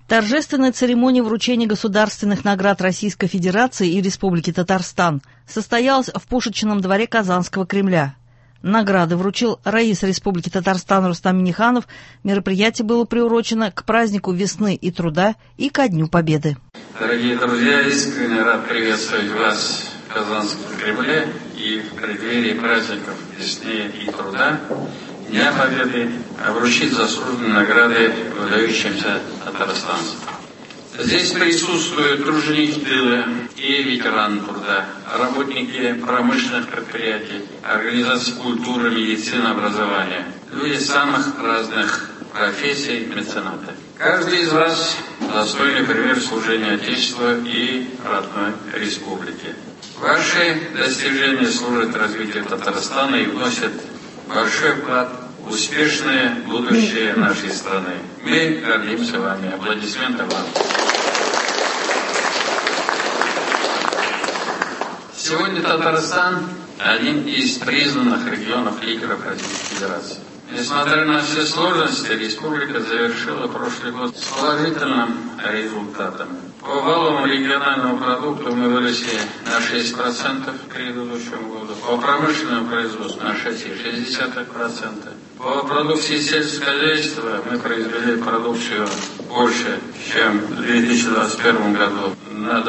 Торжественная церемония вручения государственных наград Российской Федерации и Республики Татарстан состоялась в Пушечном дворе Казанского Кремля. Награды вручил раис Республики Татарстан Рустам Минниханов. Мероприятие было приурочено к празднику весны и труда и ко Дню Победы. Дорогие друзья, искренне рад приветствовать вас в Казанском Кремле и в преддверии праздников весны и труда, Дня Победы, вручить заслуженные награды выдающимся татарстанцам. Здесь присутствуют труженики тыла и ветераны труда, работники промышленных предприятий, организаций культуры, медицины, образования, люди самых разных профессий, меценаты. Каждый из вас достойный пример служения Отечеству и родной республике. Ваши достижения служат развитию Татарстана и вносят большой вклад в успешное будущее нашей страны. Мы гордимся вами. Аплодисменты вам. Сегодня Татарстан – один из признанных регионов лидеров Российской Федерации. Несмотря на все сложности, республика завершила прошлый год с положительным результатом. По валовому региональному продукту мы выросли на 6% к предыдущему году, по промышленному производству на 6,6%. По продукции сельского хозяйства мы произвели продукцию больше, чем в 2021 году, на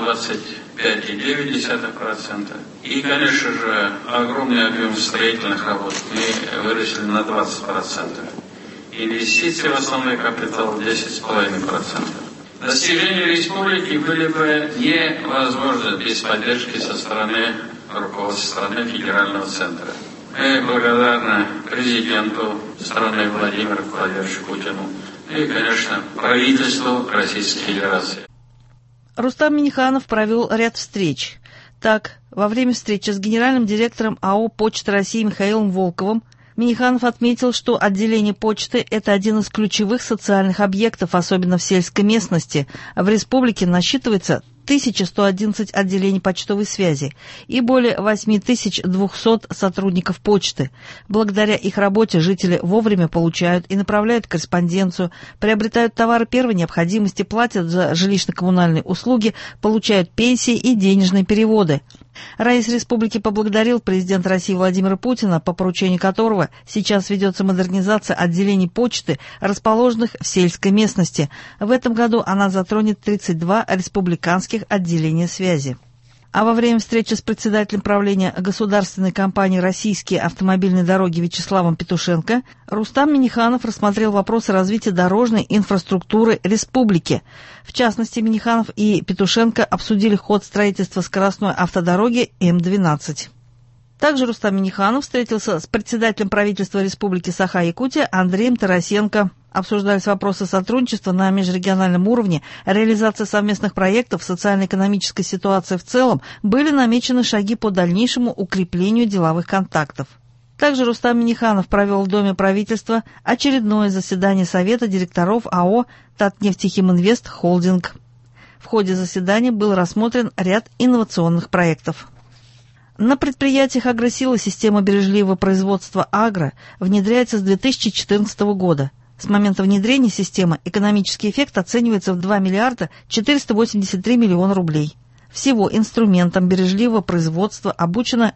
25,9%. И, конечно же, огромный объем строительных работ мы выросли на 20%. Инвестиции в основной капитал 10,5%. Достижения республики были бы невозможны без поддержки со стороны руководства страны федерального центра. Мы благодарны президенту страны Владимиру Владимировичу Путину и, конечно, правительству Российской Федерации. Рустам Минниханов провел ряд встреч. Так, во время встречи с генеральным директором АО «Почта России» Михаилом Волковым Минниханов отметил, что отделение почты – это один из ключевых социальных объектов, особенно в сельской местности. В республике насчитывается 1111 отделений почтовой связи и более 8200 сотрудников почты. Благодаря их работе жители вовремя получают и направляют корреспонденцию, приобретают товары первой необходимости, платят за жилищно-коммунальные услуги, получают пенсии и денежные переводы. Раис республики поблагодарил президента России Владимира Путина, по поручению которого сейчас ведется модернизация отделений почты, расположенных в сельской местности. В этом году она затронет 32 республиканских отделения связи. А во время встречи с председателем правления государственной компании «Российские автомобильные дороги» Вячеславом Петушенко Рустам Минниханов рассмотрел вопросы развития дорожной инфраструктуры республики. В частности, Минниханов и Петушенко обсудили ход строительства скоростной автодороги М-12. Также Рустам Минниханов встретился с председателем правительства Республики Саха-Якутия Андреем Тарасенко. Обсуждались вопросы сотрудничества на межрегиональном уровне, реализация совместных проектов, социально-экономической ситуации в целом, были намечены шаги по дальнейшему укреплению деловых контактов. Также Рустам Минниханов провел в Доме правительства очередное заседание Совета директоров АО «Татнефтехиминвест Холдинг». В ходе заседания был рассмотрен ряд инновационных проектов. На предприятиях «Агросила» система бережливого производства «Агро» внедряется с 2014 года. С момента внедрения системы экономический эффект оценивается в 2 миллиарда 483 миллиона рублей. Всего инструментам бережливого производства обучено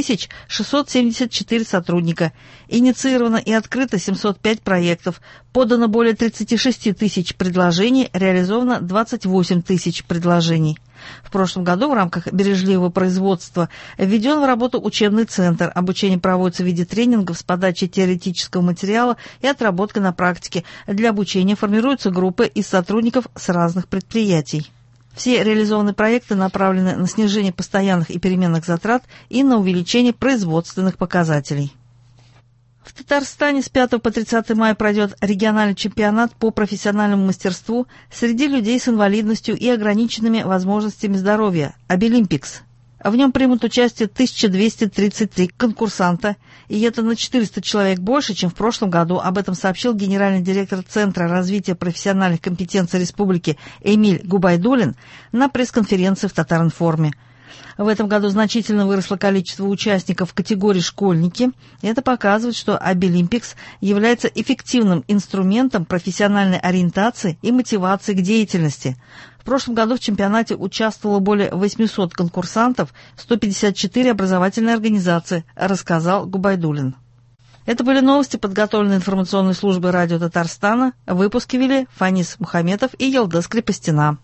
6674 сотрудника. Инициировано и открыто 705 проектов. Подано более 36 тысяч предложений, реализовано 28 тысяч предложений. В прошлом году в рамках бережливого производства введен в работу учебный центр. Обучение проводится в виде тренингов с подачей теоретического материала и отработкой на практике. Для обучения формируются группы из сотрудников с разных предприятий. Все реализованные проекты направлены на снижение постоянных и переменных затрат и на увеличение производственных показателей. В Татарстане с 5 по 30 мая пройдет региональный чемпионат по профессиональному мастерству среди людей с инвалидностью и ограниченными возможностями здоровья «Обилимпикс». В нем примут участие 1233 конкурсанта, и это на 400 человек больше, чем в прошлом году. Об этом сообщил генеральный директор Центра развития профессиональных компетенций Республики Эмиль Губайдуллин на пресс-конференции в Татаринформе. В этом году значительно выросло количество участников в категории «школьники». Это показывает, что Обилимпикс является эффективным инструментом профессиональной ориентации и мотивации к деятельности. В прошлом году в чемпионате участвовало более 800 конкурсантов, 154 образовательные организации, рассказал Губайдуллин. Это были новости, подготовленные информационной службой радио Татарстана. Выпуски вели Фанис Мухаметов и Елдыс Крепостина.